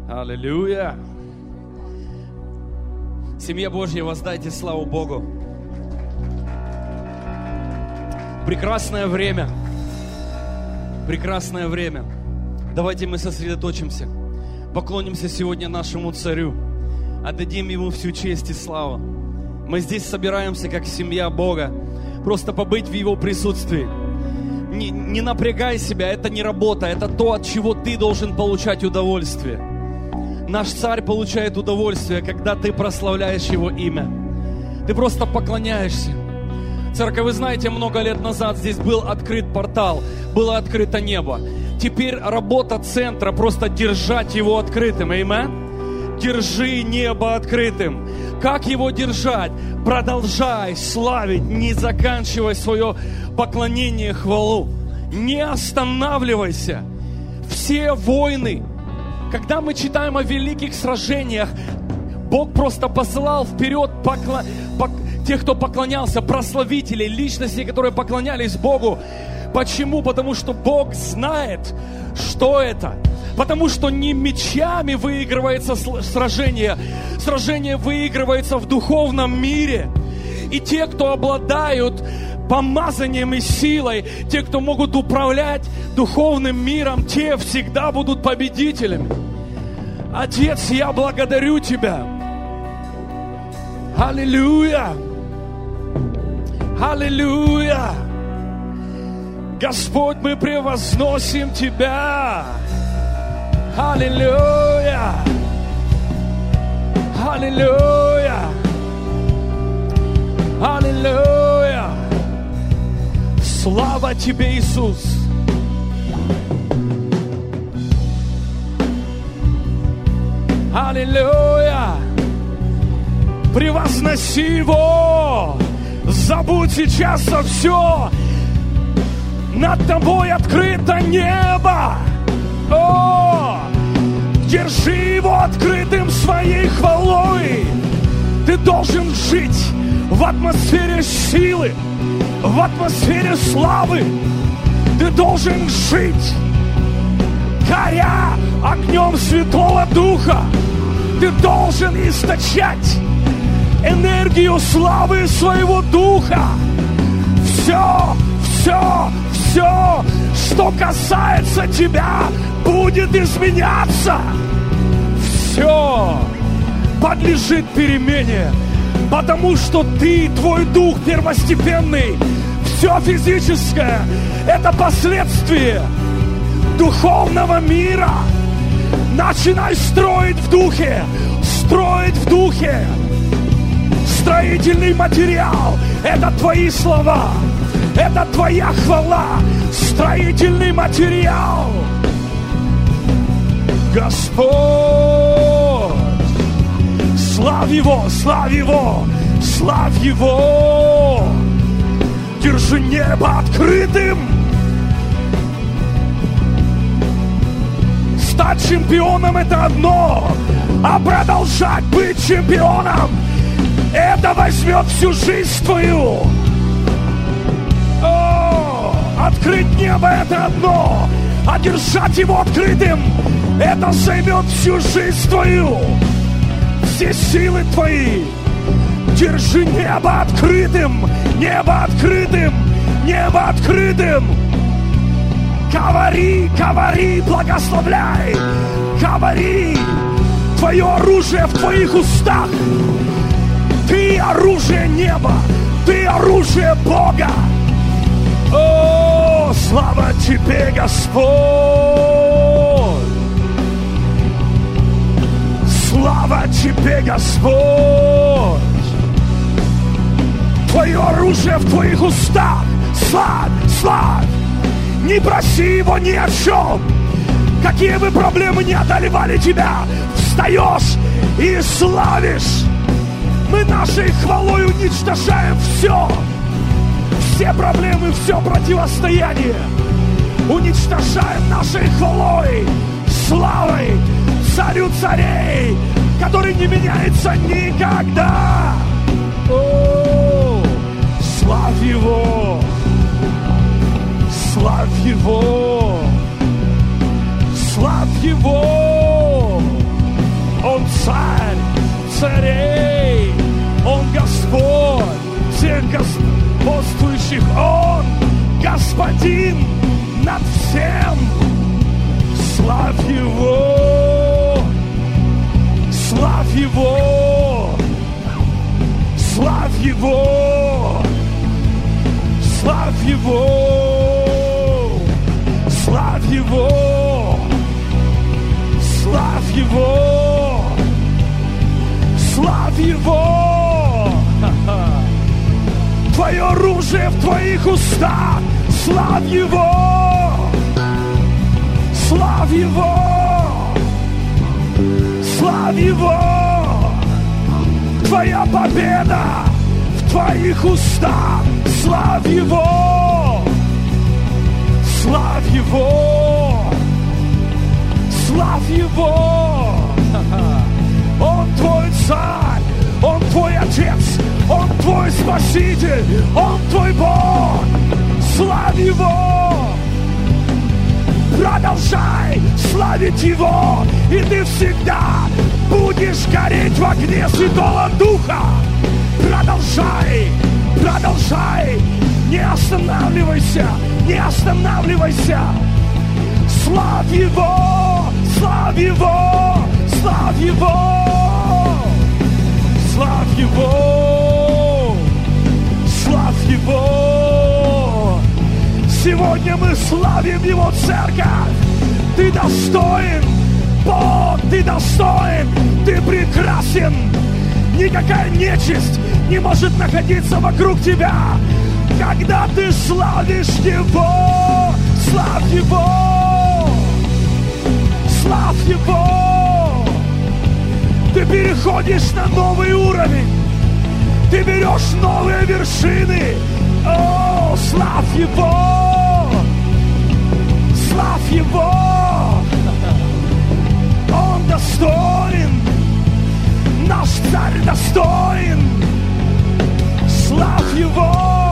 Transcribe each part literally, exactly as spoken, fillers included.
Аллилуйя! Семья Божья, воздайте славу Богу. Прекрасное время. Прекрасное время. Давайте мы сосредоточимся. Поклонимся сегодня нашему Царю. Отдадим Ему всю честь и славу. Мы здесь собираемся, как семья Бога. Просто побыть в Его присутствии. Не, не напрягай себя, это не работа. Это то, от чего ты должен получать удовольствие. Наш Царь получает удовольствие, когда ты прославляешь Его имя. Ты просто поклоняешься. Церковь, вы знаете, много лет назад здесь был открыт портал, было открыто небо. Теперь работа центра просто держать его открытым. Аминь. Держи небо открытым. Как его держать? Продолжай славить, не заканчивай свое поклонение, хвалу. Не останавливайся. Все войны, когда мы читаем о великих сражениях, Бог просто посылал вперед поклон... пок... тех, кто поклонялся, прославителей, личностей, которые поклонялись Богу. Почему? Потому что Бог знает, что это. Потому что не мечами выигрывается сражение. Сражение выигрывается в духовном мире. И те, кто обладают помазанием и силой, те, кто могут управлять духовным миром, те всегда будут победителями. Отец, я благодарю Тебя. Аллилуйя! Аллилуйя! Господь, мы превозносим Тебя. Аллилуйя! Аллилуйя! Аллилуйя! Слава Тебе, Иисус! Аллилуйя! Превозноси Его! Забудь сейчас все! Над тобой открыто небо! О! Держи его открытым своей хвалой! Ты должен жить в атмосфере силы, в атмосфере славы. Ты должен жить, горя огнем Святого Духа. Ты должен источать энергию славы своего Духа. Все, все, все, что касается тебя, будет изменяться. Все подлежит перемене, потому что ты, твой дух первостепенный. Все физическое – это последствие духовного мира. Начинай строить в духе, строить в духе. Строительный материал – это твои слова, это твоя хвала. Строительный материал. Господь, славь Его, славь Его, славь Его. Держи небо открытым. Стать чемпионом – это одно, а продолжать быть чемпионом – это возьмет всю жизнь твою. О, открыть небо – это одно, а держать его открытым – это займет всю жизнь твою. Все силы твои. Держи небо открытым, небо открытым, небо открытым. Говори, говори, благословляй. Говори. Твое оружие в твоих устах. Ты оружие неба, ты оружие Бога. О, слава Тебе, Господь. Слава Тебе, Господь. Твое оружие в твоих устах. Славь, славь. Не проси его ни о чем. Какие бы проблемы ни одолевали тебя, встаешь и славишь. Мы нашей хвалой уничтожаем все. Все проблемы, все противостояние. Уничтожаем нашей хвалой, славой Царю царей, который не меняется никогда. О, славь Его. Славь Его, славь Его, царь царей, Он Господь всех господствующих, Он Господин над всем. Славь Его, славь Его, славь Его, славь Его, славь Его, славь Его, славь Его. Твое оружие в Твоих устах, славь Его, славь Его, славь Его. Твоя победа в Твоих устах, славь Его, славь Его, славь Его. Он Твой царь, Он Твой Отец, Он Твой Спаситель, Он Твой Бог. Славь Его, продолжай славить Его, и ты всегда будешь гореть в огне Святого Духа. Продолжай, продолжай, не останавливайся, не останавливайся. Славь Его, славь Его, славь Его, славь Его, славь Его. Сегодня мы славим Его церковь. Ты достоин, Бог, Ты достоин, Ты прекрасен. Никакая нечисть не может находиться вокруг Тебя, когда Ты славишь Его. Славь Его, славь Его. Ты переходишь на новый уровень, Ты берешь новые вершины. О, славь Его, славь Его. Он достоин, наш царь достоин. Славь Его,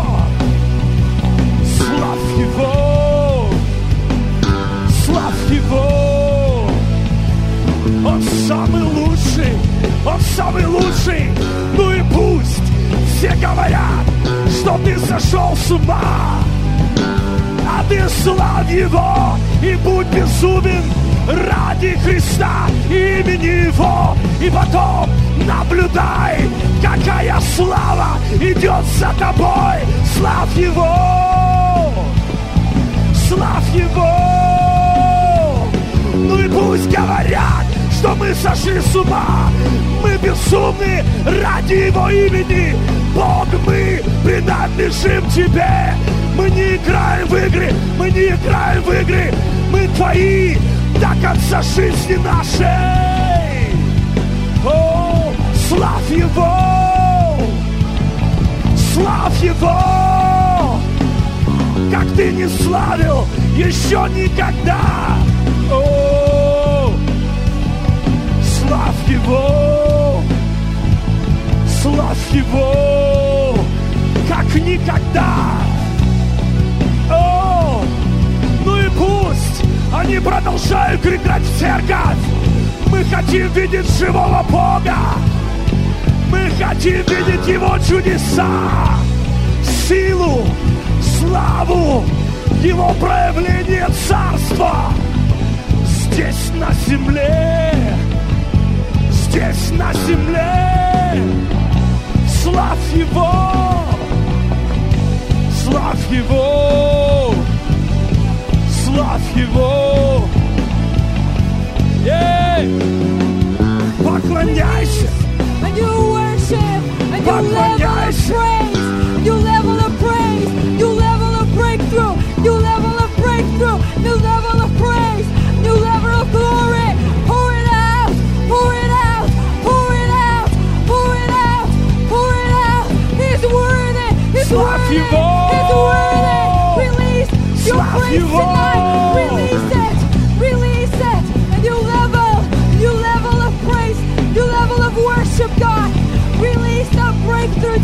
славь Его, славь Его. Он самый лучший, Он самый лучший. Ну и пусть все говорят, что ты сошел с ума, а ты славь Его и будь безумен ради Христа и имени Его. И потом наблюдай, какая слава идет за тобой. Славь Его, славь Его. Ну и пусть говорят, что мы сошли с ума, мы безумны ради Его имени. Бог, мы принадлежим Тебе. Мы не играем в игры, мы не играем в игры. Мы Твои до конца жизни нашей. О, славь Его, славь Его, как Ты не славил еще никогда. О, славь Его, славь Его, как никогда. О, ну и пусть они продолжают кричать в церковь. Мы хотим видеть живого Бога. Мы хотим видеть Его чудеса, силу, славу, Его проявление царства здесь на земле, здесь на земле. Славь Его, славь Его, славь Его. Ей! Поклоняйся, A new worship, a new level of praise, new level of praise, new level of breakthrough, new level of breakthrough, new level of praise, new level of glory. Pour it out, pour it out, pour it out, pour it out, pour it out. He's worthy, He's worthy, He's worthy. Release your praise tonight. Release it, release it. A new level, new level of praise, new level of worship, God. Release the breakthrough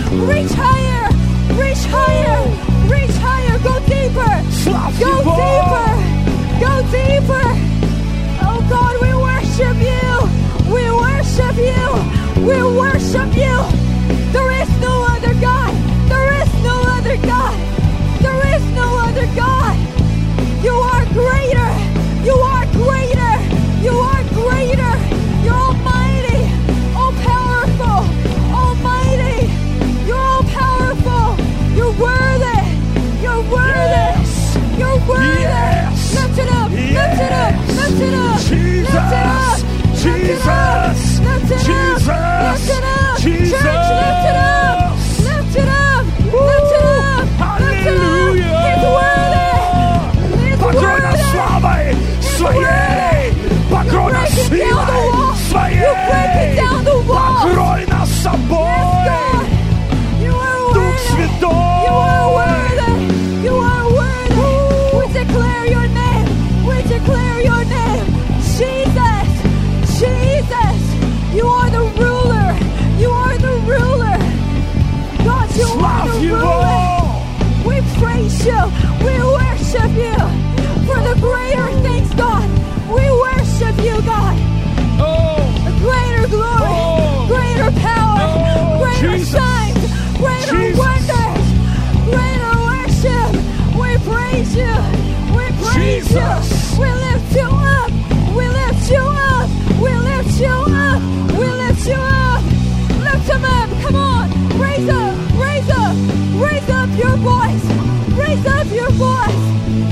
Reach higher. Reach higher. Reach higher. Go deeper. Славь Go Его! deeper. Go deeper. Oh God, we worship you. We worship you. We worship you. There is no other God. There is no other God. There is no other God. You are greater. You are greater. You are greater. You're almighty. All powerful. Almighty. You're all powerful. You're worthy. You're worthy. Yes. You're worthy. Yes. Lift it up. Lift it up. Lift it up. Jesus. Lift it up. Jesus. Lift it up. Jesus. Lift it up. Jesus. Church, lift it up. Lift it up. Lift it up. Lift it up. He's worthy. He's Покрой нас worthy. славой Своей! Покрой нас You're breaking down the силой wall. Своей! You're breaking down the wall. Покрой нас Yes, собой! God. You are Дух worthy. Святой! You are worthy. You are worthy. We declare your name. We declare your name. Jesus. Jesus. You are the ruler. You are the ruler. God, you are Славь the Его! ruler. We praise you. We worship you for the greater things, God. We worship you, God. Oh, Greater glory, Oh. greater power, Oh, greater Jesus. signs, greater Jesus. wonders, greater worship. We praise you. We praise Jesus. you. We lift you up. We lift you up. We lift you up. We lift you up. Lift him up. Come on. Raise up. Raise up. Raise up your voice. Raise up your voice.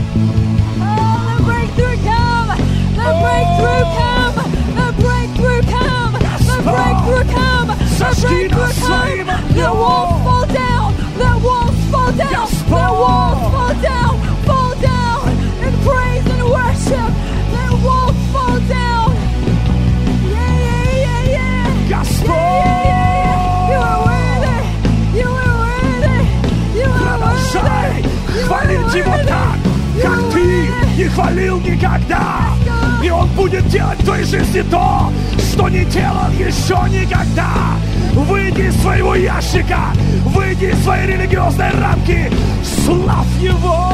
Oh, the breakthrough come. The breakthrough come. The breakthrough come. The breakthrough come. The Сожги нас breakthrough своим come. огнем. The walls fall down. The walls fall down. The walls fall down. Fall down in praise and worship. The walls fall down. Yeah, yeah, yeah, yeah. Господь! You are worthy. You are worthy. You are Продолжай worthy. You are хвалить Его worthy. так, You как are Ты worthy. не хвалил никогда. И Он будет делать в твоей жизни то, что не делал еще никогда. Выйди из своего ящика, выйди из своей религиозной рамки. Славь Его!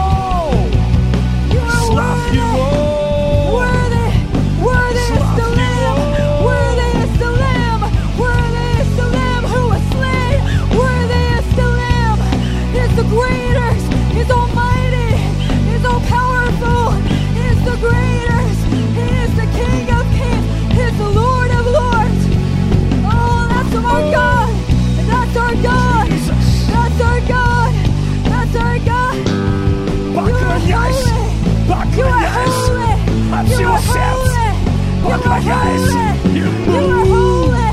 You are Славь worthy. Его! Worthy, worthy is the Славь Lamb, Его! worthy is the Lamb, worthy is the Lamb who was slain, worthy is the Lamb. He's the greatest, He's almighty, He's all powerful, He's the greatest, He is the King of kings, He's the Lord of lords. Oh, that's our God, that's our God, Jesus. that's our God, that's our God. You are Поклоняйся, holy. You are поклоняйся holy. от You всего are сердца. holy. You are Поклоняйся holy. You are Ему. holy.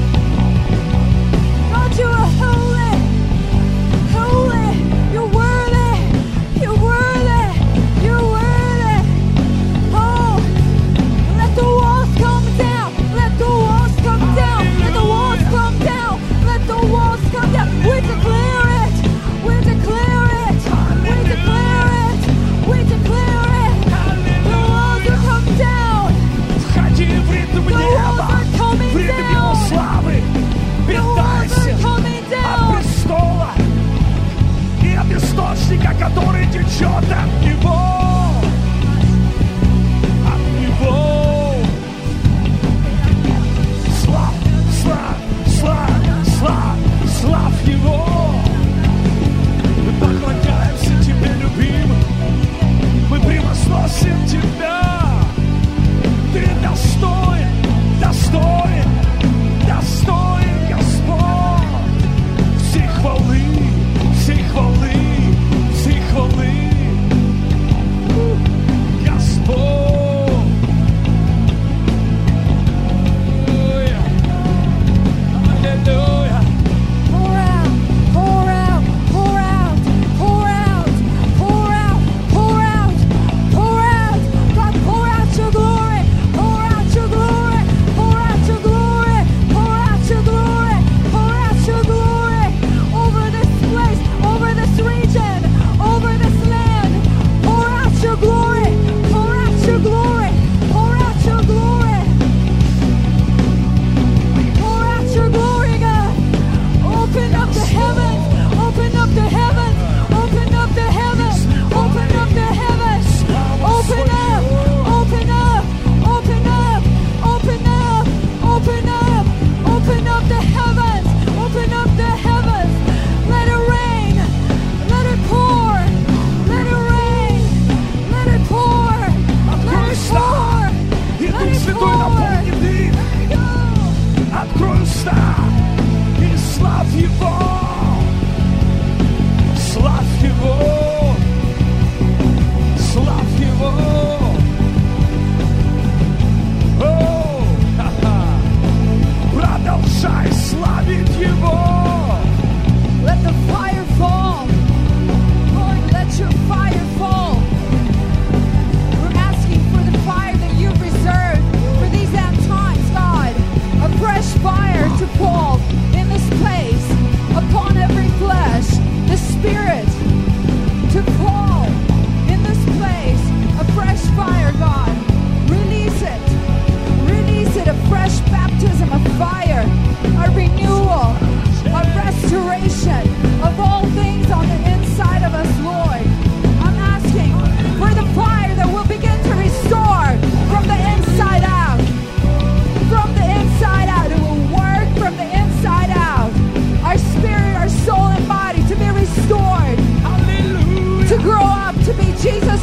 God, you are holy. Holy. You're worthy. You're worthy. You're worthy. Oh, let the walls come down. Let the walls come down. Let the walls come down. Let the walls come down. We declare it. We declare it. We declare it. We declare it. The walls are come down. Входи в ритм The walls неба, are coming в ритм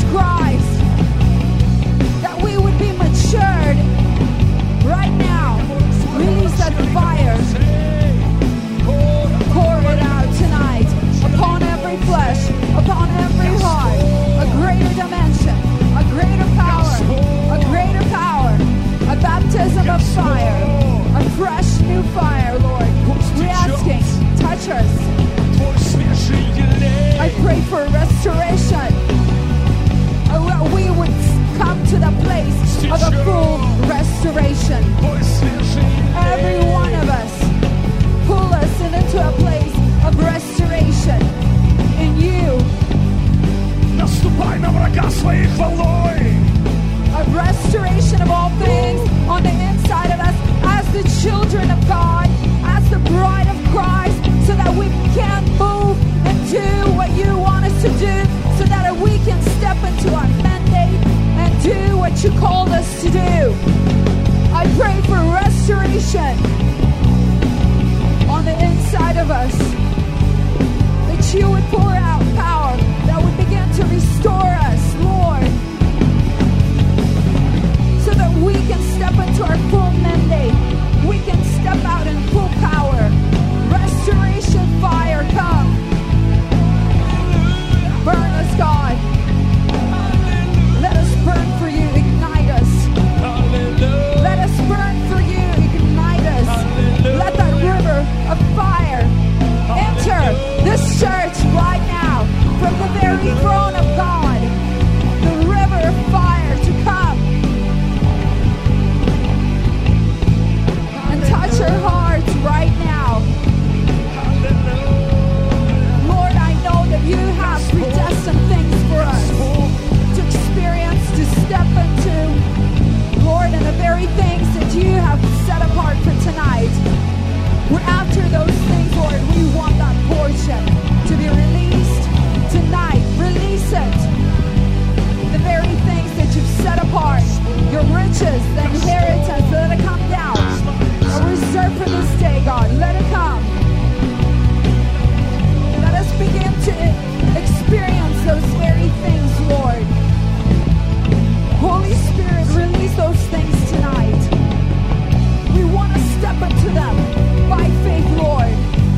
Christ, that we would be matured right now. Release that fire. Pour it out tonight upon every flesh, upon every heart. A greater dimension, a greater power, a greater power, a baptism of fire, a fresh new fire, Lord. We're asking, touch us. I pray for restoration. Oh, that we would come to the place of a full restoration. Every one of us, pull us into a place of restoration in you. Наступай на врага своей хвалой. A restoration of all things on the inside of us as the children of God, as the bride of Christ, so that we can move and do what you want us to do, so that we can step into our mandate and do what you called us to do. I pray for restoration on the inside of us, that you would pour out power that would begin to restore us, Lord, so that we can step into our full mandate. We can step out in full power. Restoration fire, come. Burn us, God. Let us burn for you. Ignite us. Let us burn for you. Ignite us. Let that river of fire enter this church right now from the very throne of God. The river of fire to come and touch our hearts right now. Lord, I know that you have predestined things for us to experience, to step into, Lord, and the very things that you have set apart for tonight. We're after those things, Lord. We want that portion to be released tonight. Release it. The very things that you've set apart, your riches, the inheritance, let it come down. Are reserved for this day, God. Let it come. Let us begin to experience those very things, Lord. Holy Spirit, release those things tonight. We want to step into them by faith, Lord,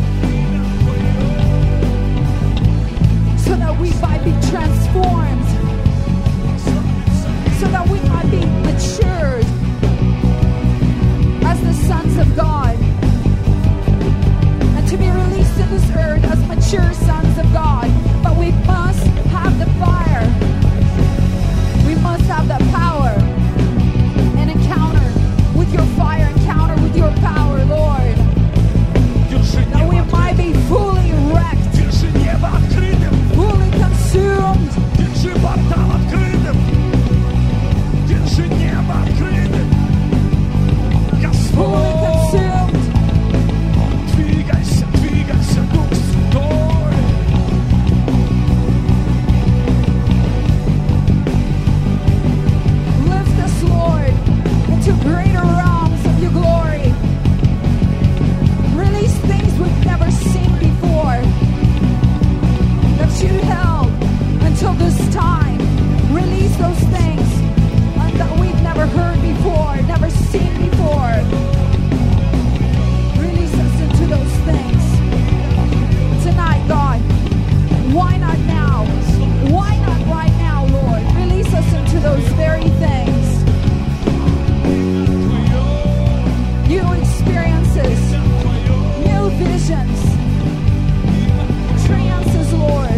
so that we might be transformed, so that we might be matured as the sons of God, and to be released to this earth as mature sons of God. But we must have the fire. We must have the power, an encounter with your fire, encounter with your power, Lord, that we might be fully wrecked, Держи небо открытым. fully consumed, Держи портал открытым. Держи небо открытым. fully Господь, consumed. двигайся, двигайся, Дух Святой. Lift us, Lord, into greater realms of your glory. Release things we've never seen before, that you held until this time. Release those things that we've never heard before, never seen before. Release us into those things tonight, God. Why not now? Why not right now, Lord? Release us into those very things. New experiences, new visions, trances, Lord.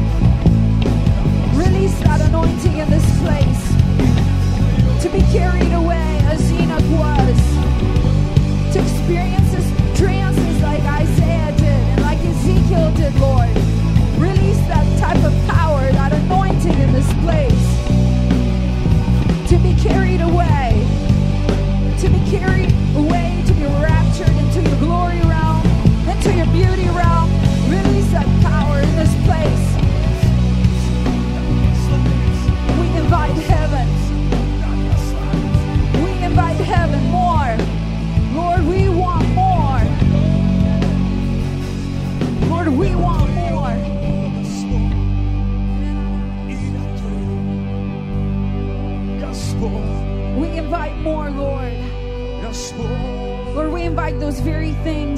Release that anointing in this place to be carried away as Enoch was, to experience this trances like Isaiah did and like Ezekiel did, Lord. Release that type of power, that anointing in this place to be carried away, to be carried away, to be raptured into your glory realm, into your beauty realm. Release that power in this place. We invite heaven. We Господь, We invite more, Lord. Господь. Lord, we invite those very things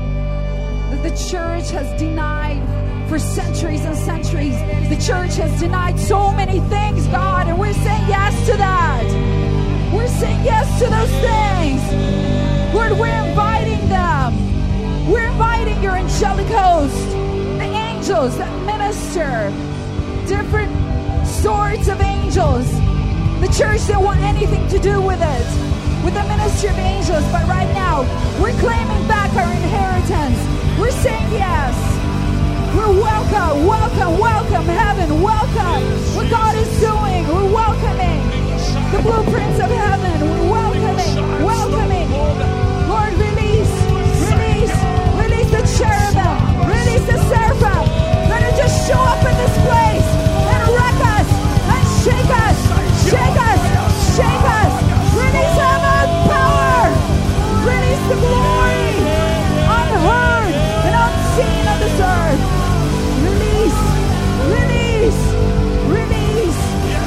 that the church has denied for centuries and centuries. The church has denied so many things, God, and we're saying yes to that. We're saying yes to those things. Lord, we're inviting them. We're inviting your angelic host, the angels that minister, different sorts of angels. The church don't want anything to do with it, with the ministry of angels, but right now, we're claiming back our inheritance. We're saying yes. We're welcome, welcome, welcome, heaven, welcome what God is doing. We're welcoming the blueprints of heaven. We're welcoming, welcoming. Lord, release, release, release the cherubim, release the seraphim. Let it just show up in this place and wreck us and shake us, shake us, shake us. Release heaven power, release the glory, unheard and unseen on this earth. Release, release, release,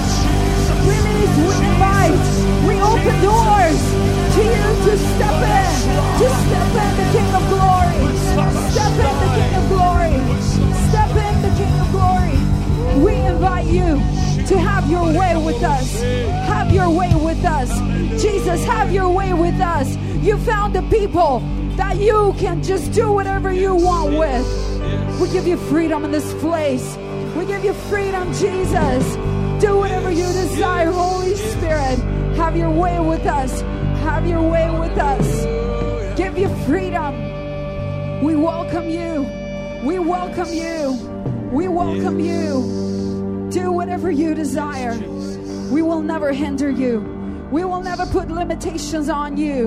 release. We invite, we open doors to you to step in, to step in the King of Glory, step in the King of Glory, step in the King of Glory. We invite you to have your way with us, have your way with us. Jesus, have your way with us. You found the people that you can just do whatever you want with. We give you freedom in this place. We give you freedom, Jesus. Do whatever you desire, Holy Spirit. Have your way with us. Have your way with us. Give you freedom. We welcome you. We welcome you. We welcome you. Do whatever you desire. We will never hinder you. We will never put limitations on you.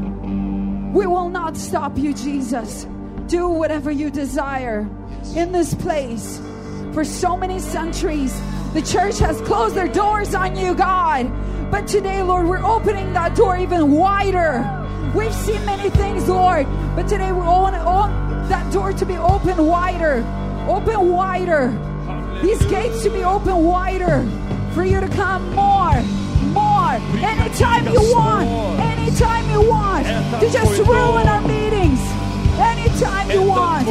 We will not stop you, Jesus. Do whatever you desire in this place. For so many centuries, the church has closed their doors on you, God. But today, Lord, we're opening that door even wider. We've seen many things, Lord, but today we want that door to be open wider. Open wider. These gates to be open wider. For you to come more, more. Anytime you want. Anytime you want. To just ruin our meetings. Anytime you want.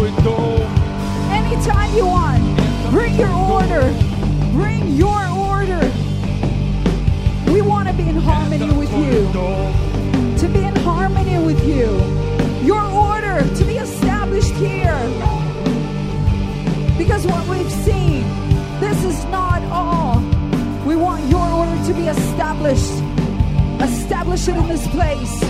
Anytime you want. Bring your order. Bring your order. We want to be in harmony with you. To be in harmony with you. Your order to be established here. Because what we've seen, this is not all. We want your order to be established. Establish it in this place.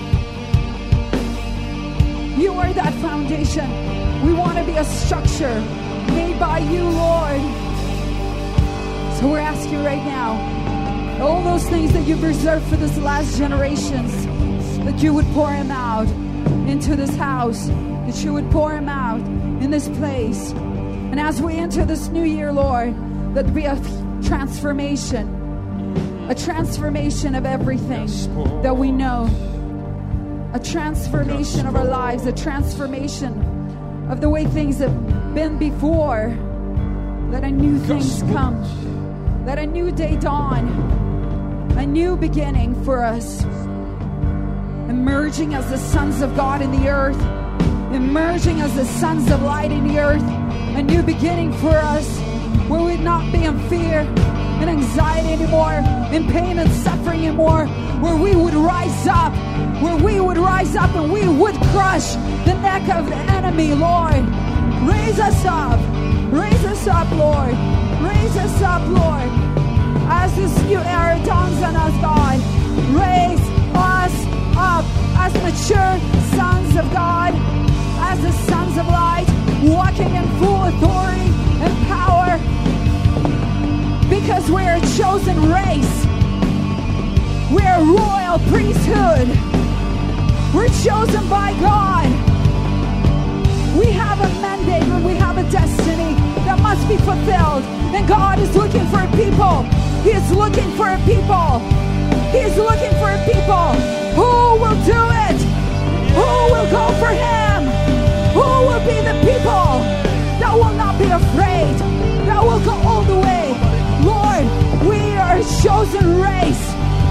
You are that foundation. We want to be a structure made by you, Lord. So we're asking right now, all those things that you've reserved for this last generations, that you would pour them out into this house, that you would pour them out in this place. And as we enter this new year, Lord, let there be a transformation, a transformation of everything that we know, a transformation of our lives, a transformation of the way things have been before. Let a new things come. Let a new day dawn, a new beginning for us. Emerging as the sons of God in the earth, emerging as the sons of light in the earth, a new beginning for us, where we'd not be in fear and anxiety anymore, in pain and suffering anymore, where we would rise up, where we would rise up and we would crush the neck of the enemy, Lord. Raise us up, raise us up, Lord. Raise us up, Lord, as this new era dawns on us, God. Raise us up as mature sons of God, as the sons of light, walking in full authority and power, because we're a chosen race. We're a royal priesthood. We're chosen by God. We have a mandate and we have a destiny that must be fulfilled. And God is looking for a people. He is looking for a people. He is looking for a people. Who will do it? Who will go for him? Who will be the people that will not be afraid? That will go all the way. Lord, we are a chosen race.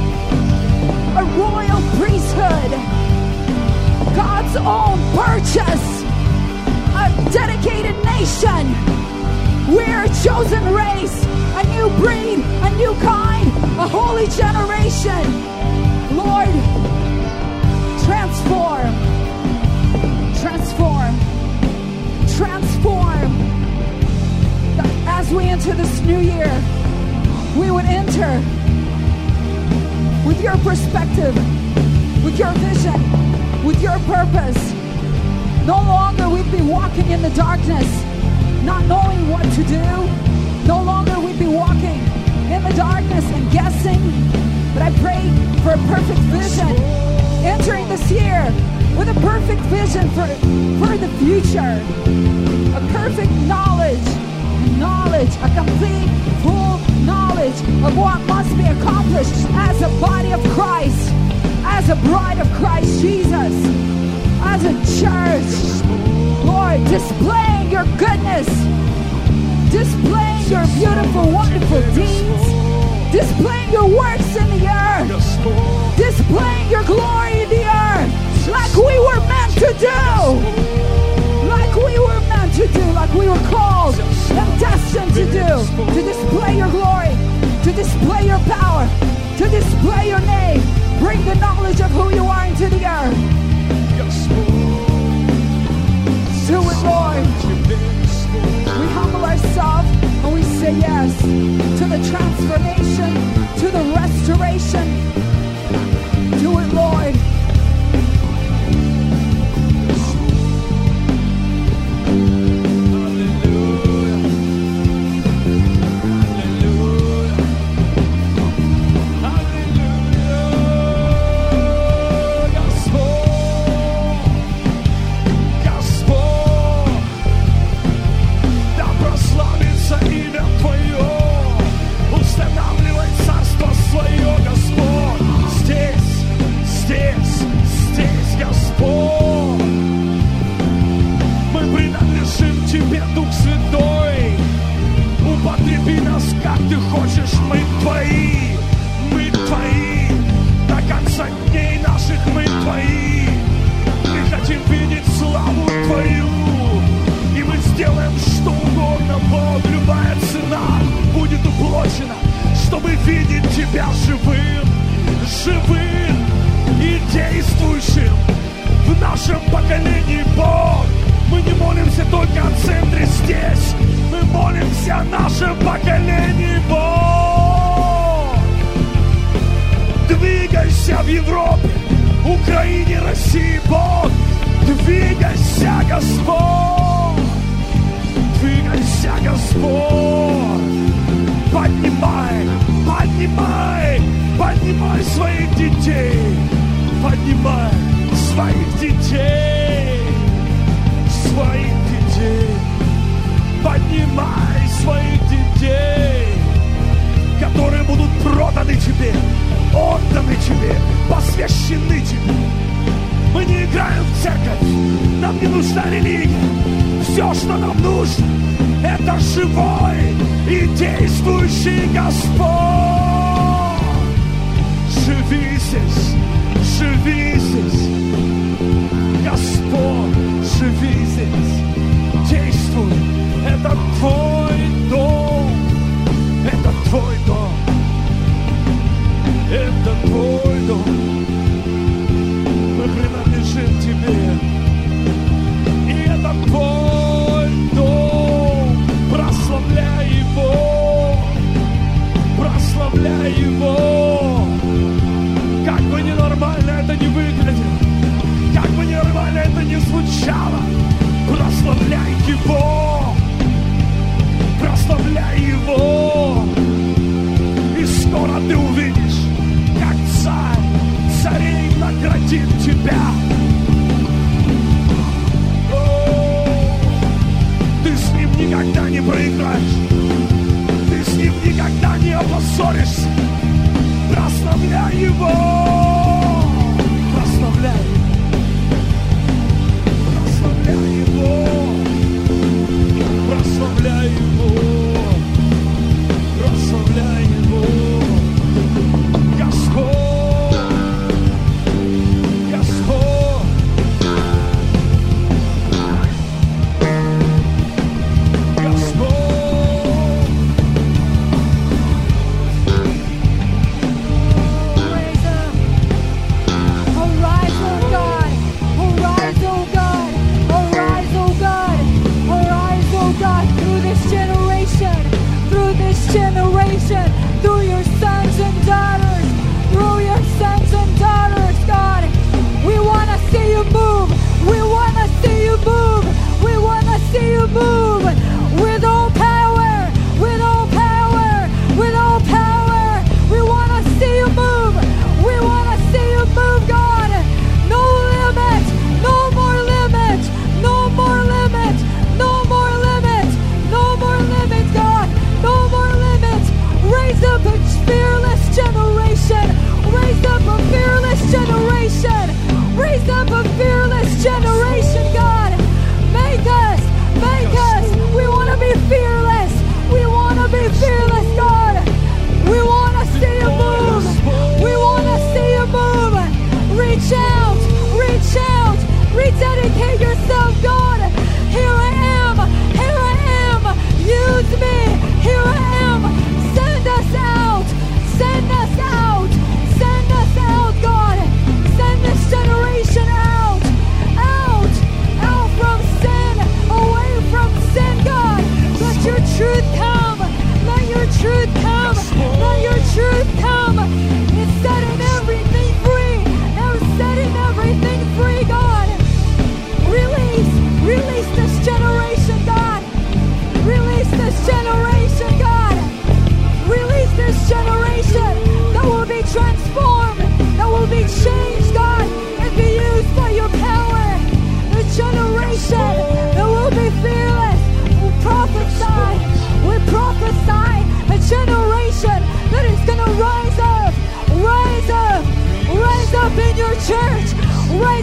ungodly generation. Lord, transform, transform, transform. That as we enter this new year, we would enter with your perspective, with your vision, with your purpose. No longer we'd be walking in the darkness, not knowing what to do. No longer we'd be walking in the darkness and guessing. But I pray for a perfect vision, entering this year with a perfect vision for, for the future. A perfect knowledge, knowledge, a complete, full knowledge of what must be accomplished as a body of Christ, as a bride of Christ Jesus, as a church. Lord, displaying your goodness, displaying your beautiful, wonderful deeds, displaying your works in the earth, displaying your glory in the earth, like we were meant to do, like we were meant to do, like we were called and destined to do, to display your glory, to display your power, to display your name. Bring the knowledge of who you are into the earth. Do it, Lord. We humble ourselves and we say yes to the transformation, to the restoration. Do it, Lord.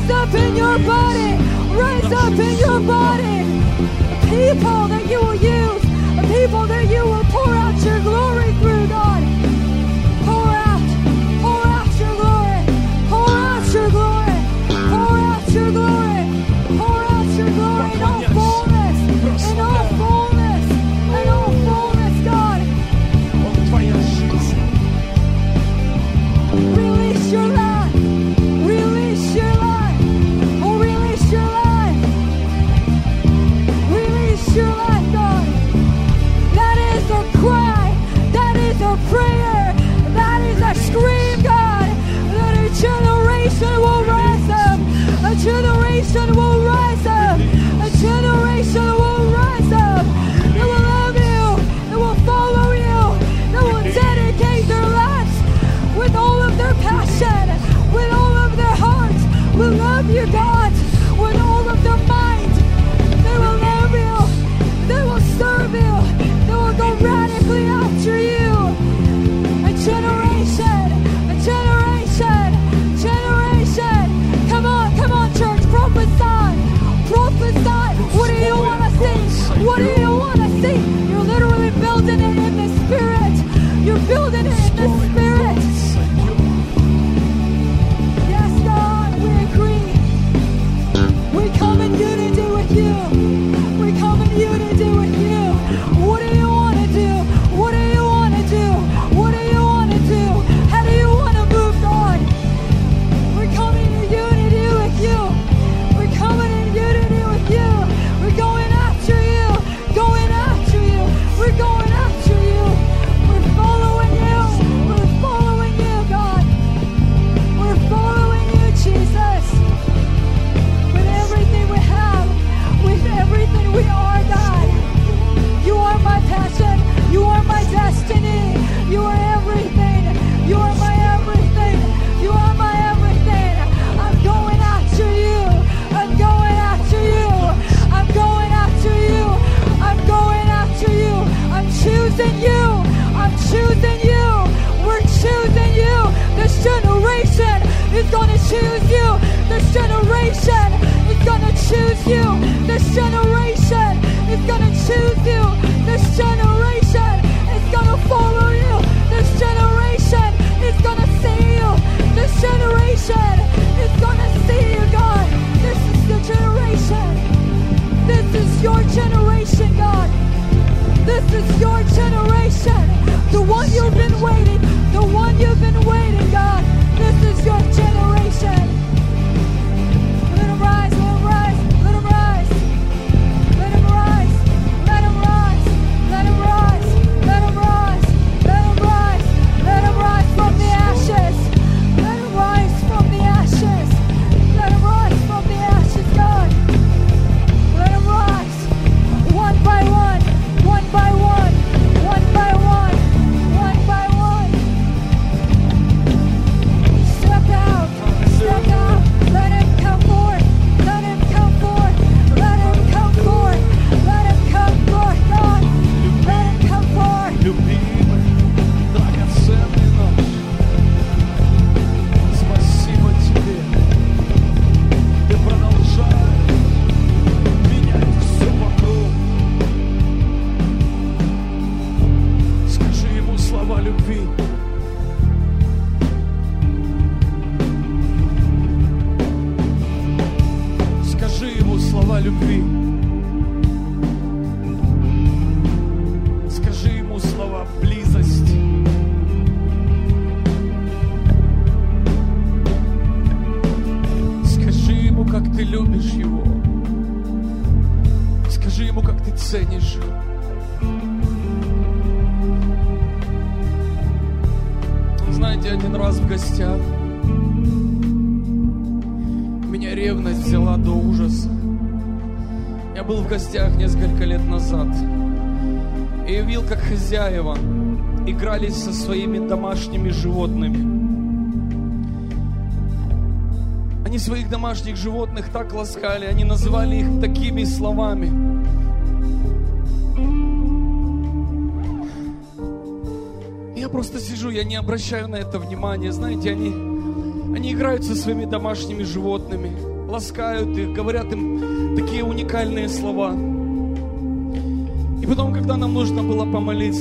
Rise up in your body. Rise up in your body. People that you will use. People that you will pour out your glory through, God. Pour out. Pour out your glory. Pour out your glory. Pour out your glory. Pour out your glory in all fullness. In all fullness. In all fullness, God. Release your life. Release your life. Oh, release your life. Release your life, God. That is our cry. That is our prayer. That is our scream, God. That a generation will rise up. A generation will rise up. A generation will rise up. They will love you. They will follow you. They will dedicate their lives with all of their passion, with all of their hearts. Will love you, God, with all of their mind. They will love you. They will serve you. They will go radically after you. A generation, a generation, generation. Come on, come on, church, prophesy. Prophesy. What do you want to see? What do you want to see? You're literally building it in the spirit. You're building it in the spirit. Yes, God, we agree. We come in unity with you. We come in unity with you. What do you want to do? What do you want to do? What do you want to do? How do you want to move, God? We're coming in unity with you. We're coming in unity with you. We're going after you. Going after you. We're going after you. We're following you. We're following you, God. We're following you, Jesus. With everything we have, with everything we are, God. You are my passion. You are my destiny. You are everything. You are my everything. You are my everything. I'm going after you. I'm going after you. I'm going after you. I'm going after you. I'm choosing you. I'm choosing you. We're choosing you. This generation is going to choose you. This generation is going to choose you. This generation is going to choose you. This generation is going to follow you. This generation is going to see you. This generation is going to see you, God. This is the generation. This is your generation, God. This is your generation. The one you've been waiting. The one you've been waiting, God. This is your generation. Let him rise, let him rise, let him rise. Let him rise, let him rise, let him rise, let him rise, let him rise, let him rise from the ashes. Let him rise from the ashes. Let him rise from the ashes, God. Let him rise. One by one, one by one, one by one, one by one. Step out, step out. Let him come forth. Let him come forth. Let him come forth. Let him come forth, God. Let him come forth. Любимый, драгоценный наш, спасибо тебе. Ты продолжаешь менять все вокруг. Скажи ему слова любви. Скажи ему слова любви. Скажи ему слова близости. Скажи ему, как ты любишь его. Скажи ему, как ты ценишь его. Знаете, один раз в гостях меня ревность взяла до ужаса. Я был в гостях несколько лет назад и видел, как хозяева игрались со своими домашними животными. Они своих домашних животных так ласкали, они называли их такими словами. Я просто сижу, я не обращаю на это внимания. Знаете, они, они играют со своими домашними животными. ласкают их, говорят им такие уникальные слова. И потом, когда нам нужно было помолиться,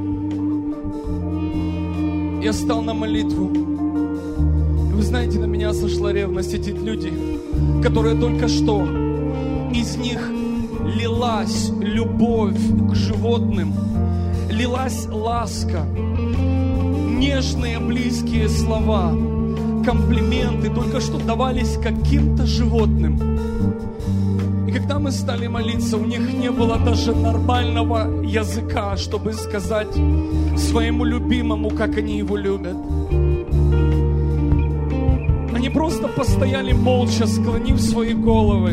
я стал на молитву. И вы знаете, на меня сошла ревность. Эти люди, которые только что, из них лилась любовь к животным, лилась ласка, нежные, близкие слова, комплименты только что давались каким-то животным. И когда мы стали молиться, у них не было даже нормального языка, чтобы сказать своему любимому, как они его любят. Они просто постояли молча, склонив свои головы.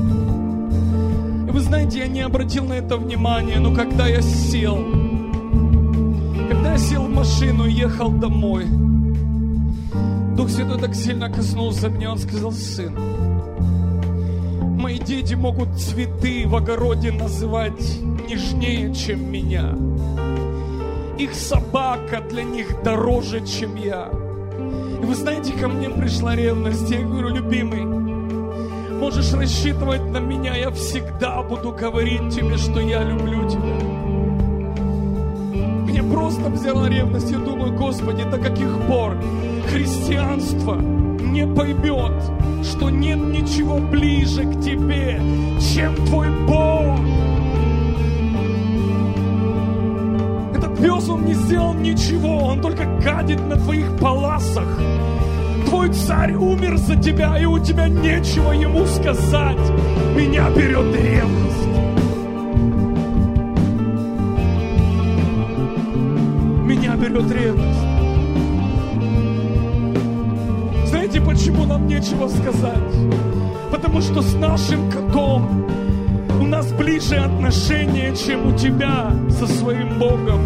И вы знаете, я не обратил на это внимания, но когда я сел, когда я сел в машину и ехал домой, Дух Святой так сильно коснулся меня, Он сказал: сын, мои дети могут цветы в огороде называть нежнее, чем меня. Их собака для них дороже, чем я. И вы знаете, ко мне пришла ревность. Я говорю: любимый, можешь рассчитывать на меня, я всегда буду говорить тебе, что я люблю тебя. Мне просто взяла ревность. Я думаю: Господи, до каких пор христианство не поймет, что нет ничего ближе к тебе, чем твой Бог. Этот пес, он не сделал ничего, он только гадит на твоих паласах. Твой царь умер за тебя, и у тебя нечего ему сказать. Меня берет ревность. Меня берет ревность. Знаете, почему нам нечего сказать? Потому что с нашим котом у нас ближе отношения, чем у тебя со своим Богом.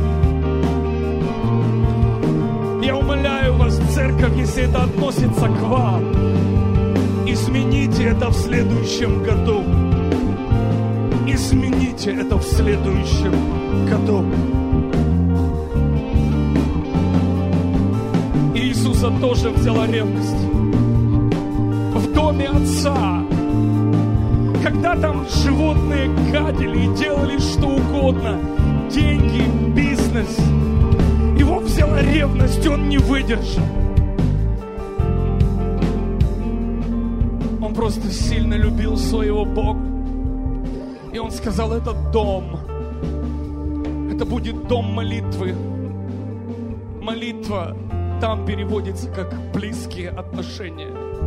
Я умоляю вас, церковь, если это относится к вам, измените это в следующем году. Измените это в следующем году. Иисуса тоже взяла ревность. В доме Отца, когда там животные гадили и делали что угодно, деньги, бизнес, его взяла ревность, он не выдержал. Он просто сильно любил своего Бога. И он сказал: этот дом, это будет дом молитвы. Молитва там переводится как близкие отношения.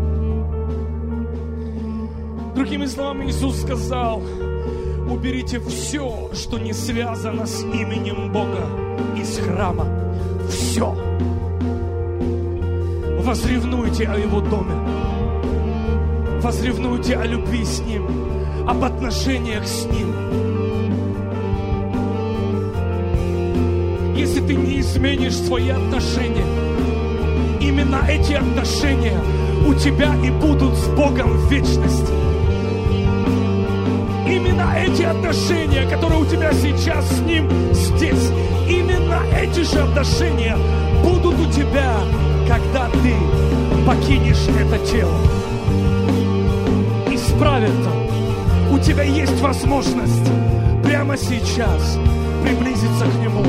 Другими словами, Иисус сказал: уберите все, что не связано с именем Бога из храма. Все. Возревнуйте о Его доме. Возревнуйте о любви с Ним, об отношениях с Ним. Если ты не изменишь свои отношения, именно эти отношения у тебя и будут с Богом в вечности. Именно эти отношения, которые у тебя сейчас с Ним здесь, именно эти же отношения будут у тебя, когда ты покинешь это тело. Исправь это. У тебя есть возможность прямо сейчас приблизиться к Нему.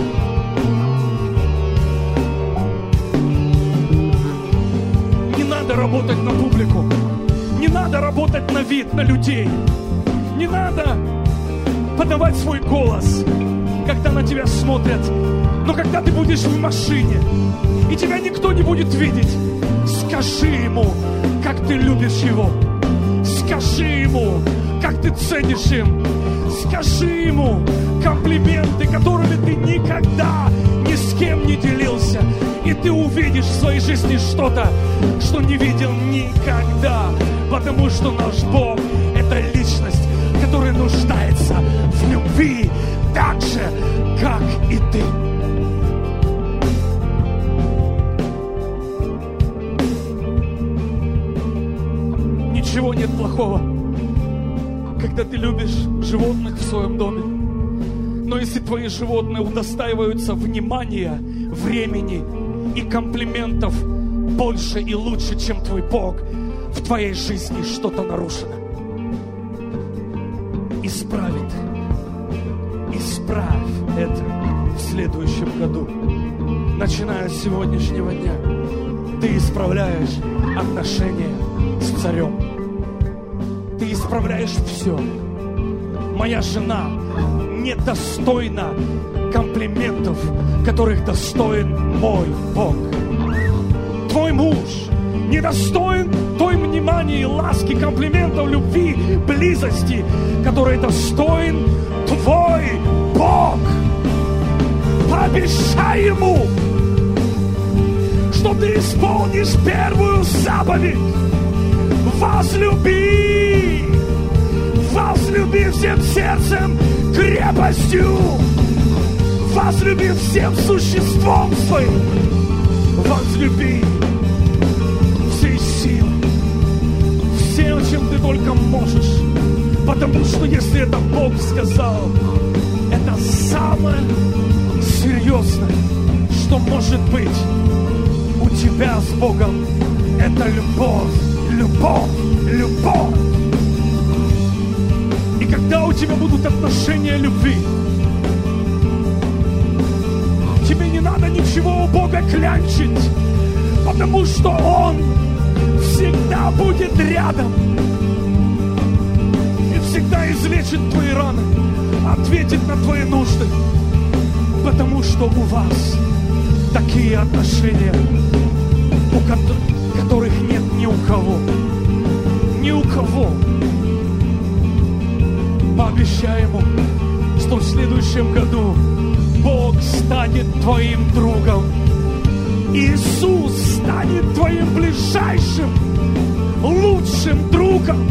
Не надо работать на публику. Не надо работать на вид, на людей. Не надо подавать свой голос, когда на тебя смотрят. Но когда ты будешь в машине, и тебя никто не будет видеть, скажи Ему, как ты любишь Его. Скажи Ему, как ты ценишь им. Скажи Ему комплименты, которыми ты никогда ни с кем не делился. И ты увидишь в своей жизни что-то, что не видел никогда. Потому что наш Бог – это личность, которая нуждается в любви так же, как и ты. Ничего нет плохого, когда ты любишь животных в своем доме. Но если твои животные удостаиваются внимания, времени и комплиментов больше и лучше, чем твой Бог, в твоей жизни что-то нарушено. Исправит. Исправь это в следующем году. Начиная с сегодняшнего дня, ты исправляешь отношения с царем. Ты исправляешь все. Моя жена недостойна комплиментов, которых достоин мой Бог. Твой муж недостоин той внимания, ласки, комплиментов, любви, близости, которые достоин твой Бог. Пообещай ему, что ты исполнишь первую заповедь. Возлюби, возлюби всем сердцем, крепостью, возлюби всем существом своим, возлюби всей силой, всем, чем ты только можешь, потому что если это Бог сказал, это самое серьезное, что может быть у тебя с Богом, это любовь, любовь, любовь. И когда у тебя будут отношения любви, тебе не надо ничего у Бога клянчить, потому что Он всегда будет рядом и всегда излечит твои раны, ответит на твои нужды, потому что у вас такие отношения, у которых нет ни у кого, ни у кого. Пообещай ему, что в следующем году Бог станет твоим другом. Иисус станет твоим ближайшим, лучшим другом.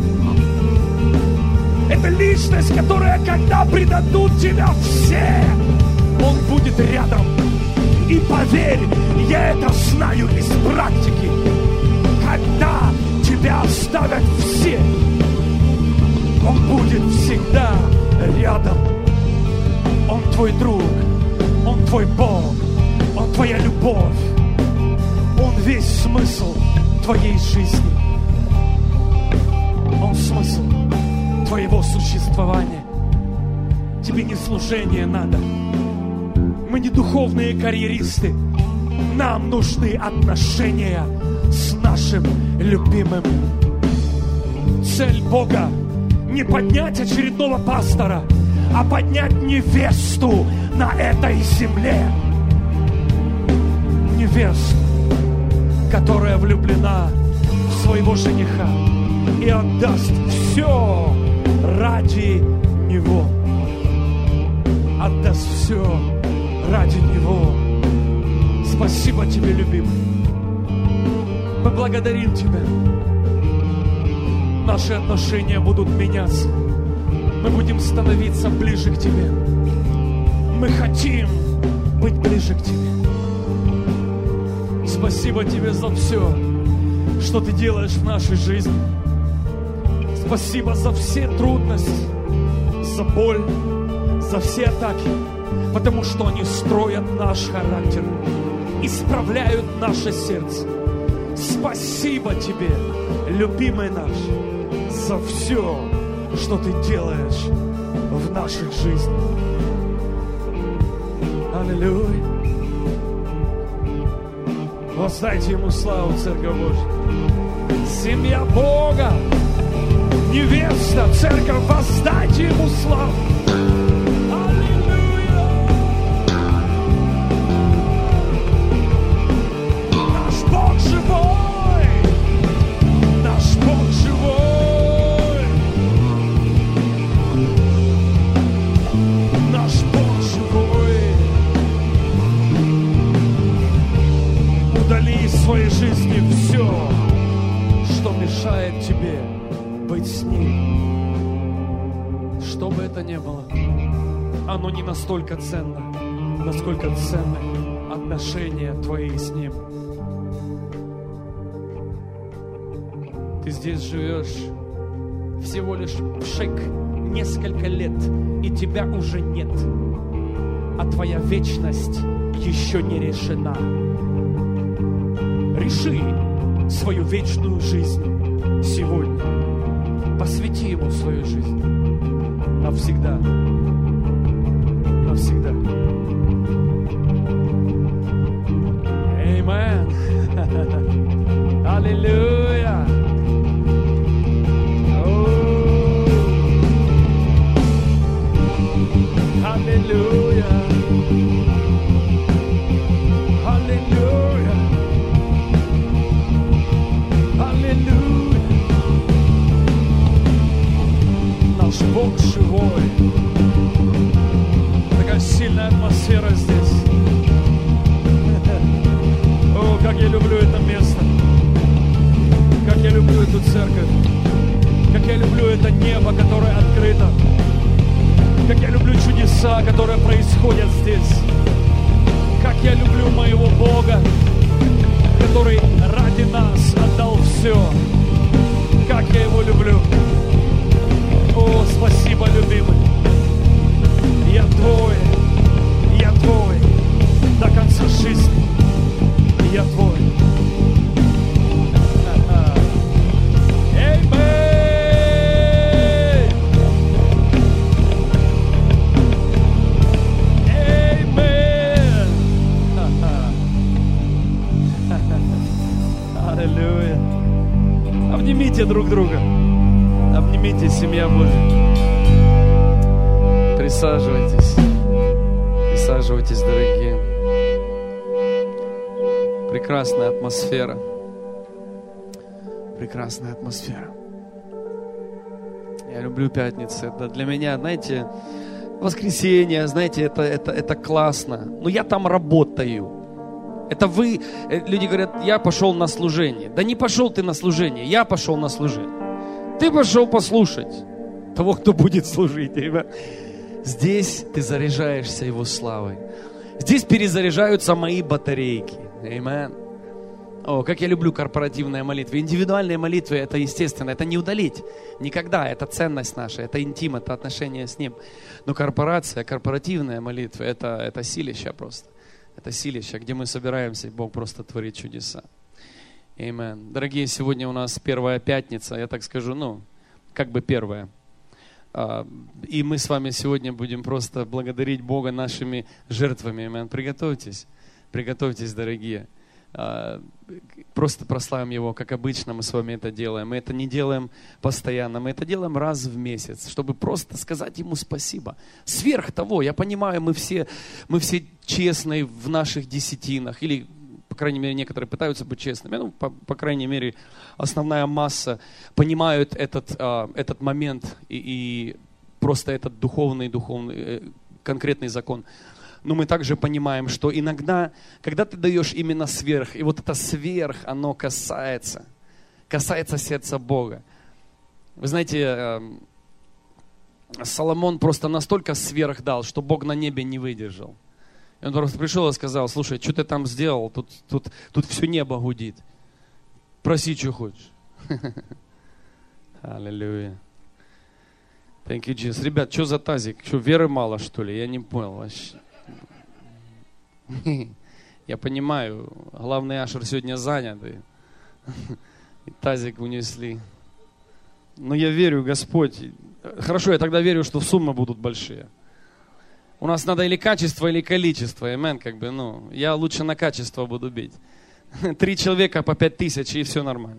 Это личность, которая, когда предадут тебя все, Он будет рядом. И поверь, я это знаю из практики. Когда тебя оставят все, Он будет всегда рядом. Он твой друг, Он твой Бог, Он твоя любовь, Он весь смысл твоей жизни. Он смысл твоего существования. Тебе не служение надо. Мы не духовные карьеристы. Нам нужны отношения с нашим любимым. Цель Бога не поднять очередного пастора, а поднять невесту на этой земле. Невесту, которая влюблена в своего жениха и отдаст все ради него. Отдаст все ради него. Спасибо тебе, любимый. Мы благодарим тебя. Наши отношения будут меняться. Мы будем становиться ближе к тебе. Мы хотим быть ближе к тебе. Спасибо тебе за все, что ты делаешь в нашей жизни. Спасибо за все трудности, за боль, за все атаки, потому что они строят наш характер, исправляют наше сердце. Спасибо тебе, любимый наш, за все, что ты делаешь в нашей жизни. Аллилуйя. Воздайте Ему славу, Церковь Божья. Семья Бога, невеста, Церковь, воздайте Ему славу. Аллилуйя. Наш Бог живой, наш Бог живой, наш Бог живой. Удали из своей жизни все, что мешает тебе быть с Ним. Что бы это ни было, оно не настолько ценно, насколько ценны отношения твои с Ним. Ты здесь живешь всего лишь пшик, несколько лет, и тебя уже нет, а твоя вечность еще не решена. Реши свою вечную жизнь сегодня. Посвяти Ему свою жизнь. Навсегда. Навсегда. Amen. Аллилуйя. Аллилуйя. Аллилуйя. Аллилуйя. Наш Бог живой. Такая сильная атмосфера здесь. О, как я люблю это место. Как я люблю эту церковь. Как я люблю это небо, которое открыто. Как я люблю чудеса, которые происходят здесь. Как я люблю моего Бога, который ради нас отдал все. Как я Его люблю. О, спасибо, любимый. Я Твой. Я Твой. До конца жизни. Я Твой. Аллилуйя. Обнимите друг друга. Обнимите, семья Божия. Присаживайтесь. Присаживайтесь, дорогие. Прекрасная атмосфера. Прекрасная атмосфера. Я люблю пятницы. Это для меня, знаете, воскресенье, знаете, это, это, это классно. Но я там работаю. Это вы, люди говорят, я пошел на служение. Да не пошел ты на служение, я пошел на служение. Ты пошел послушать того, кто будет служить. Здесь ты заряжаешься Его славой. Здесь перезаряжаются мои батарейки. Аминь. О, как я люблю корпоративные молитвы. Индивидуальные молитвы, это естественно, это не удалить. Никогда, это ценность наша, это интим, это отношение с Ним. Но корпорация, корпоративная молитва, это, это силище просто. Это силище, где мы собираемся, и Бог просто творит чудеса. Аминь. Дорогие, сегодня у нас первая пятница, я так скажу, ну, как бы первая. И мы с вами сегодня будем просто благодарить Бога нашими жертвами. Аминь. Приготовьтесь, приготовьтесь, дорогие. Просто прославим Его, как обычно мы с вами это делаем. Мы это не делаем постоянно, мы это делаем раз в месяц, чтобы просто сказать Ему спасибо. Сверх того, я понимаю, мы все, мы все честные в наших десятинах, или, по крайней мере, некоторые пытаются быть честными, ну, по, по крайней мере, основная масса понимают этот, этот момент и, и просто этот духовный, духовный, конкретный закон. Но мы также понимаем, что иногда, когда ты даешь именно сверх, и вот это сверх, оно касается, касается сердца Бога. Вы знаете, Соломон просто настолько сверх дал, что Бог на небе не выдержал. И он просто пришел и сказал, слушай, что ты там сделал? Тут, тут, тут все небо гудит. Проси, что хочешь. Аллилуйя. Thank you, Jesus. Ребят, что за тазик? Что, веры мало, что ли? Я не понял вообще. Я понимаю, главный ашер сегодня занят, и, и тазик унесли. Но я верю, Господь. Хорошо, я тогда верю, что суммы будут большие. У нас надо или качество, или количество. Амен, как бы, ну, я лучше на качество буду бить. Три человека по пять тысяч, и все нормально.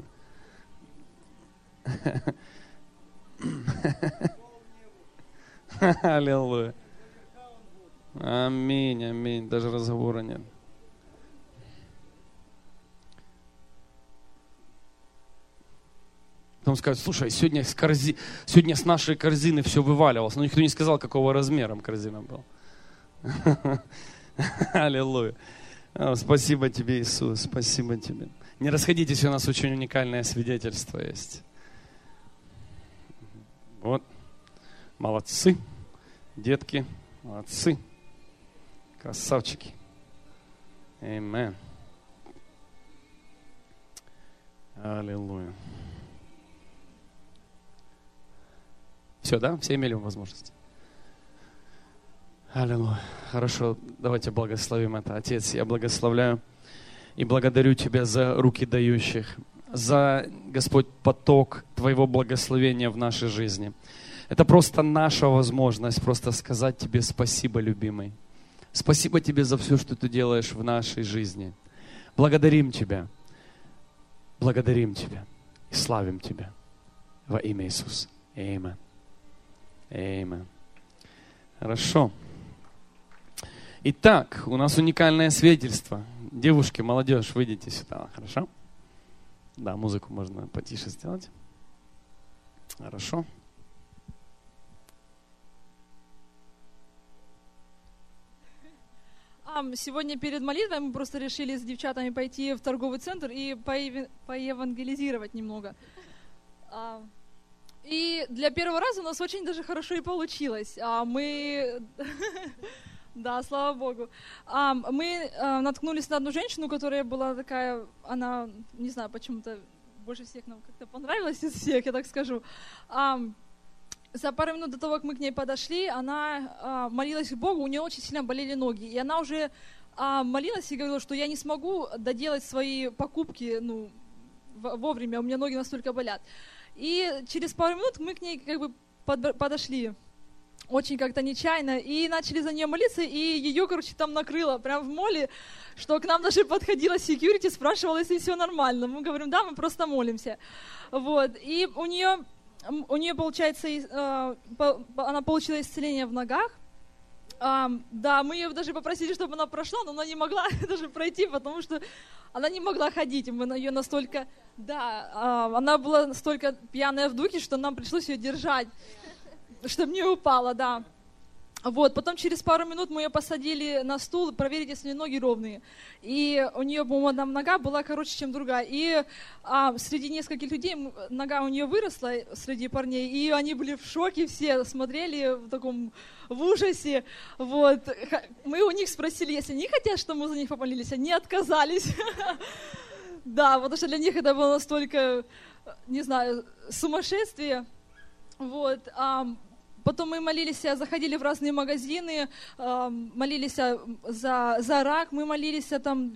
Аллилуйя. Аминь, аминь. Даже разговора нет. Потом скажут, слушай, сегодня с, корзи... сегодня с нашей корзины все вываливалось. Но никто не сказал, какого размера корзина была. Аллилуйя. Спасибо тебе, Иисус. Спасибо тебе. Не расходитесь, у нас очень уникальное свидетельство есть. Вот. Молодцы. Детки. Молодцы. Красавчики. Аминь. Аллилуйя. Все, да? Все имели возможность? Аллилуйя. Хорошо, давайте благословим это. Отец, я благословляю и благодарю Тебя за руки дающих, за, Господь, поток Твоего благословения в нашей жизни. Это просто наша возможность просто сказать Тебе спасибо, любимый. Спасибо Тебе за все, что Ты делаешь в нашей жизни. Благодарим Тебя. Благодарим Тебя. И славим Тебя. Во имя Иисуса. Аминь. Аминь. Хорошо. Итак, у нас уникальное свидетельство. Девушки, молодежь, выйдите сюда, хорошо? Да, музыку можно потише сделать. Хорошо. Сегодня перед молитвой мы просто решили с девчатами пойти в торговый центр и поевангелизировать немного. И для первого раза у нас очень даже хорошо и получилось. Мы... Да, слава Богу. Мы наткнулись на одну женщину, которая была такая, она, не знаю, почему-то больше всех нам как-то понравилась из всех, я так скажу. За пару минут до того, как мы к ней подошли, она а, молилась к Богу, у нее очень сильно болели ноги. И она уже а, молилась и говорила, что я не смогу доделать свои покупки ну, в, вовремя, у меня ноги настолько болят. И через пару минут мы к ней как бы под, подошли, очень как-то нечаянно, и начали за нее молиться, и ее, короче, там накрыло, прям в моле, что к нам даже подходила секьюрити, спрашивала, если все нормально. Мы говорим, да, мы просто молимся. Вот. И у нее... У нее, получается, она получила исцеление в ногах. Да, мы ее даже попросили, чтобы она прошла, но она не могла даже пройти, потому что она не могла ходить. Мы ее настолько... Да, она была настолько пьяная в духе, что нам пришлось ее держать, чтобы не упала, да. Вот, потом через пару минут мы ее посадили на стул, проверить, если ноги ровные. И у нее, по-моему, одна нога была короче, чем другая. И а, среди нескольких людей нога у нее выросла, среди парней, и они были в шоке, все смотрели в таком в ужасе. Вот. Мы у них спросили, если они хотят, что мы за них помолились, они отказались. Да, потому что для них это было настолько, не знаю, сумасшествие. Вот. Потом мы молились, заходили в разные магазины, молились за, за рак, мы молились там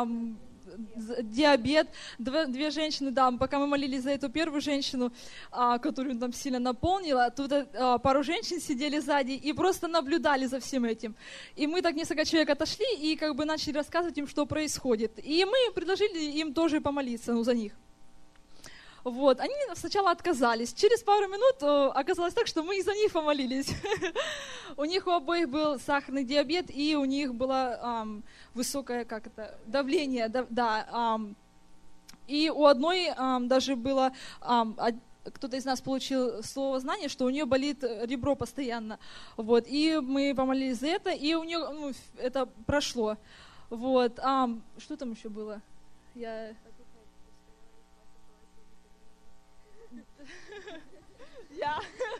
за диабет. Две, две женщины, да, пока мы молились за эту первую женщину, которую там сильно наполнила, тут пару женщин сидели сзади и просто наблюдали за всем этим. И мы так несколько человек отошли и как бы начали рассказывать им, что происходит. И мы предложили им тоже помолиться, ну, за них. Вот, они сначала отказались. Через пару минут э, оказалось так, что мы и за них помолились. У них у обоих был сахарный диабет, и у них было эм, высокое как это, давление. Да, да, эм, и у одной эм, даже было... Эм, кто-то из нас получил слово знание, что у нее болит ребро постоянно. Вот, и мы помолились за это, и у нее ну, это прошло. Вот, эм, что там еще было? Я... Я...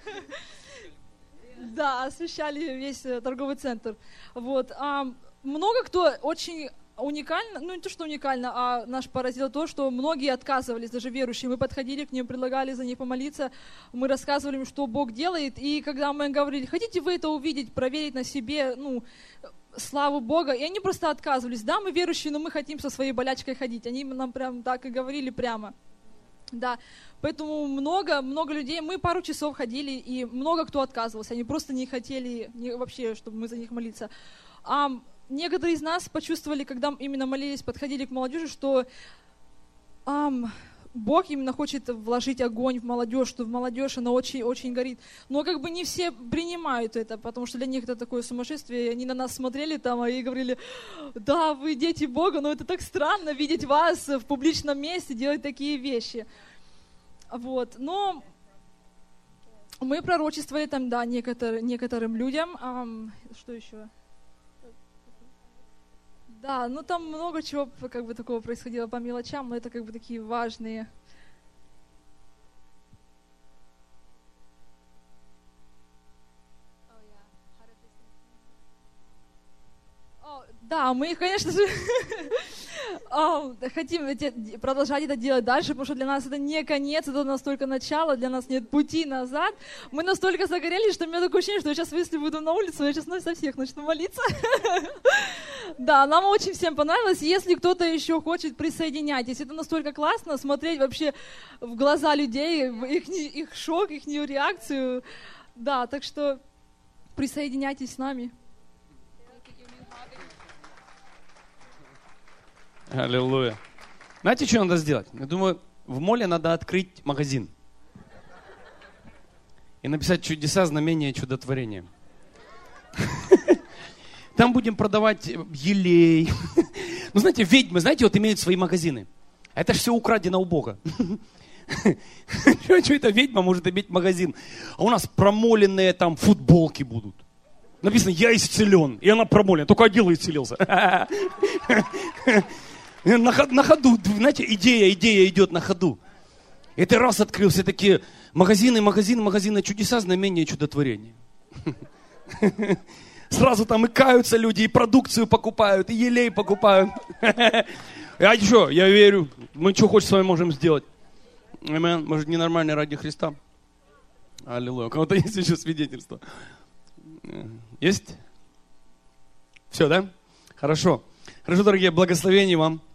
Да, освещали весь торговый центр. Вот. А много кто очень уникально, ну не то, что уникально, а наш поразило то, что многие отказывались, даже верующие. Мы подходили к ним, предлагали за них помолиться, мы рассказывали им, что Бог делает, и когда мы говорили, хотите вы это увидеть, проверить на себе, ну, славу Бога, и они просто отказывались. Да, мы верующие, но мы хотим со своей болячкой ходить. Они нам прям так и говорили прямо. Да, поэтому много, много людей, мы пару часов ходили, и много кто отказывался, они просто не хотели не, вообще, чтобы мы за них молиться. А некоторые из нас почувствовали, когда именно молились, подходили к молодежи, что а, Бог именно хочет вложить огонь в молодежь, что в молодежь она очень-очень горит. Но как бы не все принимают это, потому что для них это такое сумасшествие, и они на нас смотрели там и говорили, да, вы дети Бога, но это так странно видеть вас в публичном месте, делать такие вещи. Вот, но мы пророчествовали там, да, некотор, некоторым людям. А, что еще? Да, ну там много чего как бы такого происходило по мелочам, но это как бы такие важные. О, да, мы их, конечно же, А, хотим эти- продолжать это делать дальше, потому что для нас это не конец, это настолько начало, для нас нет пути назад. Мы настолько загорелись, что у меня такое ощущение, что я сейчас, если выйду на улицу, я сейчас со всех начну молиться. Да, нам очень всем понравилось. Если кто-то еще хочет, присоединяйтесь. Это настолько классно смотреть вообще в глаза людей, в их, их шок, их реакцию. Да, так что присоединяйтесь с нами. Аллилуйя. Знаете, что надо сделать? Я думаю, в моле надо открыть магазин. И написать чудеса, знамения, чудотворения. Там будем продавать елей. Ну, знаете, ведьмы, знаете, вот имеют свои магазины. Это же все украдено у Бога. Что это ведьма может иметь магазин? А у нас промоленные там футболки будут. Написано, я исцелен. И она промолена. Только одел и исцелился. На ходу, на ходу, знаете, идея, идея идет на ходу. И ты раз открыл все такие магазины, магазины, магазины, чудеса, знамения, чудотворения. Сразу там и каются люди, и продукцию покупают, и елей покупают. А что, я верю, мы что хоть с вами можем сделать. Амен. Может, ненормальный ради Христа? Аллилуйя. У кого-то есть еще свидетельство? Есть? Все, да? Хорошо. Хорошо, дорогие, благословений вам.